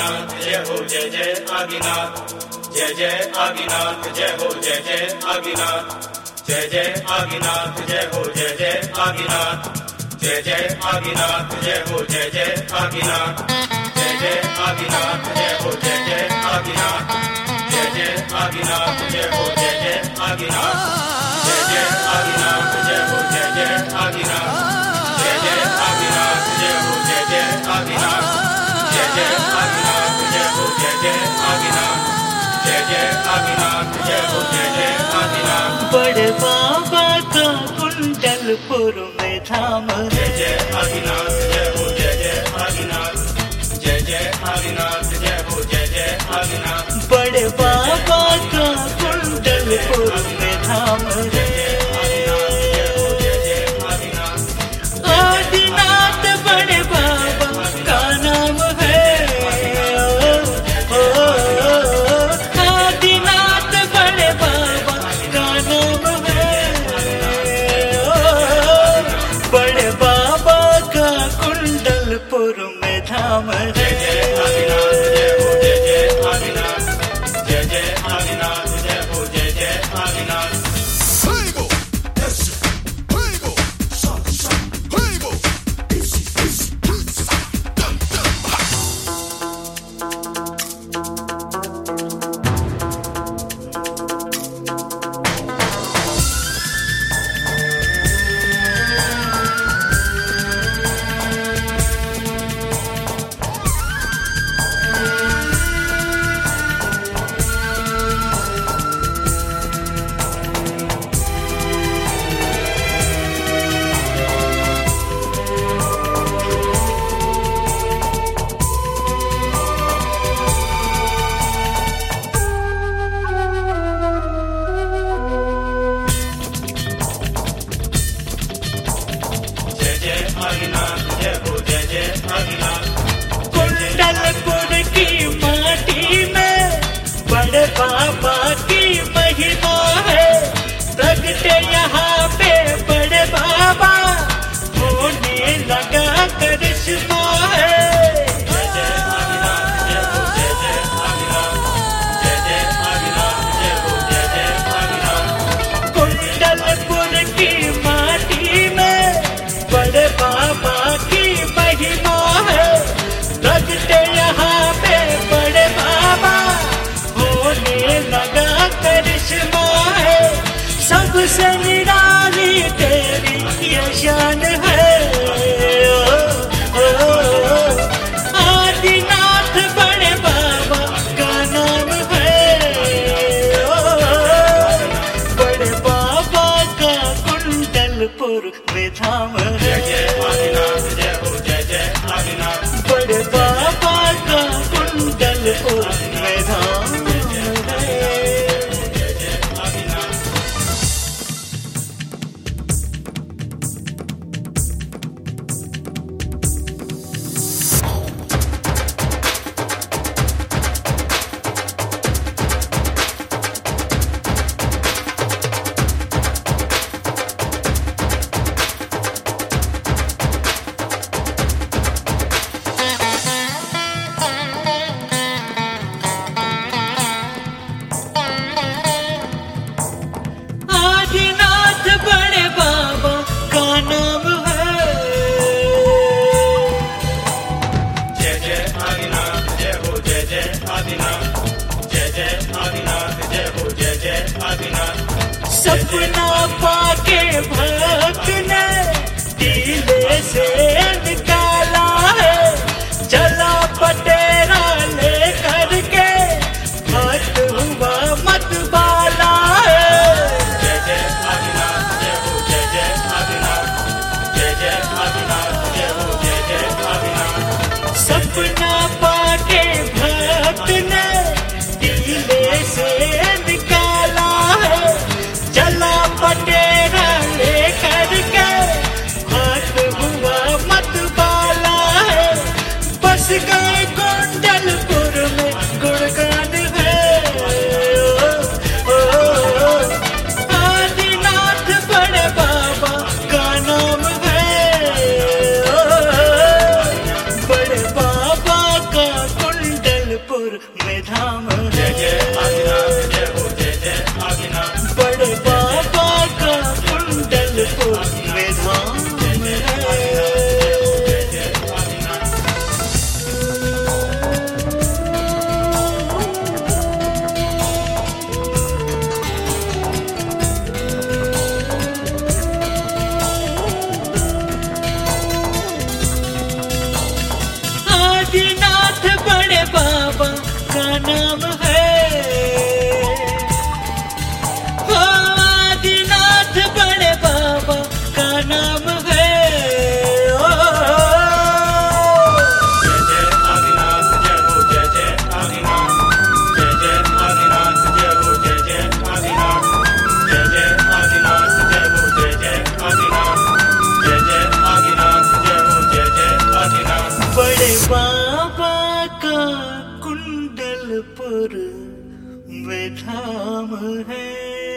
आदिनाथ जय हो जय जय आदिनाथ जय जय आदिनाथ जय हो जय जय आदिनाथ जय जय आदिनाथ जय हो जय जय आदिनाथ जय जय आदिनाथ जय हो जय जय आदिनाथ जय जय आदिनाथ जय हो जय जय आदिनाथ जय जय आदिनाथ जय हो जय जय आदिनाथ जय जय आदिनाथ जय हो जय जय आदिनाथ जय जय आदिनाथ जय हो जय जय आदिनाथ जय जय आदिनाथ जय हो जय जय आदिनाथ जय जय आदिनाथ जय हो जय जय आदिनाथ। बड़े बाबा का कुंडलपुर में धाम जय जय आदिनाथ जय हो जय जय आदिनाथ जय जय आदिनाथ जय हो जय जय आदिनाथ। बड़े बाबा का कुंडलपुर में धाम आदिनाथ बड़े बाबा का नाम है। आदिनाथ बड़े बाबा का नाम है। बड़े बाबा का कुंडलपुर में धाम है। जय जय आदिनाथ जय हो जय जय आदिनाथ जय जय आदिनाथ जय हो जय जय आदिनाथ। कुंडलपुर की माटी में बड़े बाबा की महिमा है। प्रगटे यहाँ पे बड़े बाबा होने लगा करिश्मा है। जय जय आदिनाथ जय हो जय जय आदिनाथ जय जय आदिनाथ जय हो जय जय आदिनाथ। कुंडलपुर की माटी में बड़े बाबा की महिमा है। प्रगटे यहाँ पे बड़े बाबा होने लगा करिश्मा है। सबसे निराली तेरी ये शान है। आदिनाथ बड़े बाबा का नाम है। बड़े बाबा का कुंडलपुर में धाम है। जय जय आदिनाथ जय हो जय जय आदिनाथ। बड़े बाबा का कुंडलपुर में धाम है। आदिनाथ बड़े बाबा का नाम है। जय जय आदिनाथ जय हो जय जय आदिनाथ जय जय आदिनाथ जय हो जय जय आदिनाथ। सपना पाके भक्त ने दिले से निकाला है। चला पटेरा ले करके भक्त हुआ मत बाला है। जय जय आदिनाथ जय हो जय जय आदिनाथ जय जय आदिनाथ जय हो जय जय आदिनाथ। सपना पाके भक्त ने दिले से निकाला है। चला पटेरा ले करके में धाम जय जय आदिनाथ जय हो जय जय आदिनाथ। बड़े बाबा का कुंडलपुर में धाम आदिनाथ बड़े बाबा का नाम है। ओ आदिनाथ बड़े बाबा का नाम है। ओ जय जय आदिनाथ जय हो जय जय आदिनाथ। जय जय आदिनाथ जय हो जय जय आदिनाथ। जय जय आदिनाथ जय हो जय जय आदिनाथ। जय जय आदिनाथ जय हो जय जय आदिनाथ। बड़े बाबा का कुंडलपुर में धाम है।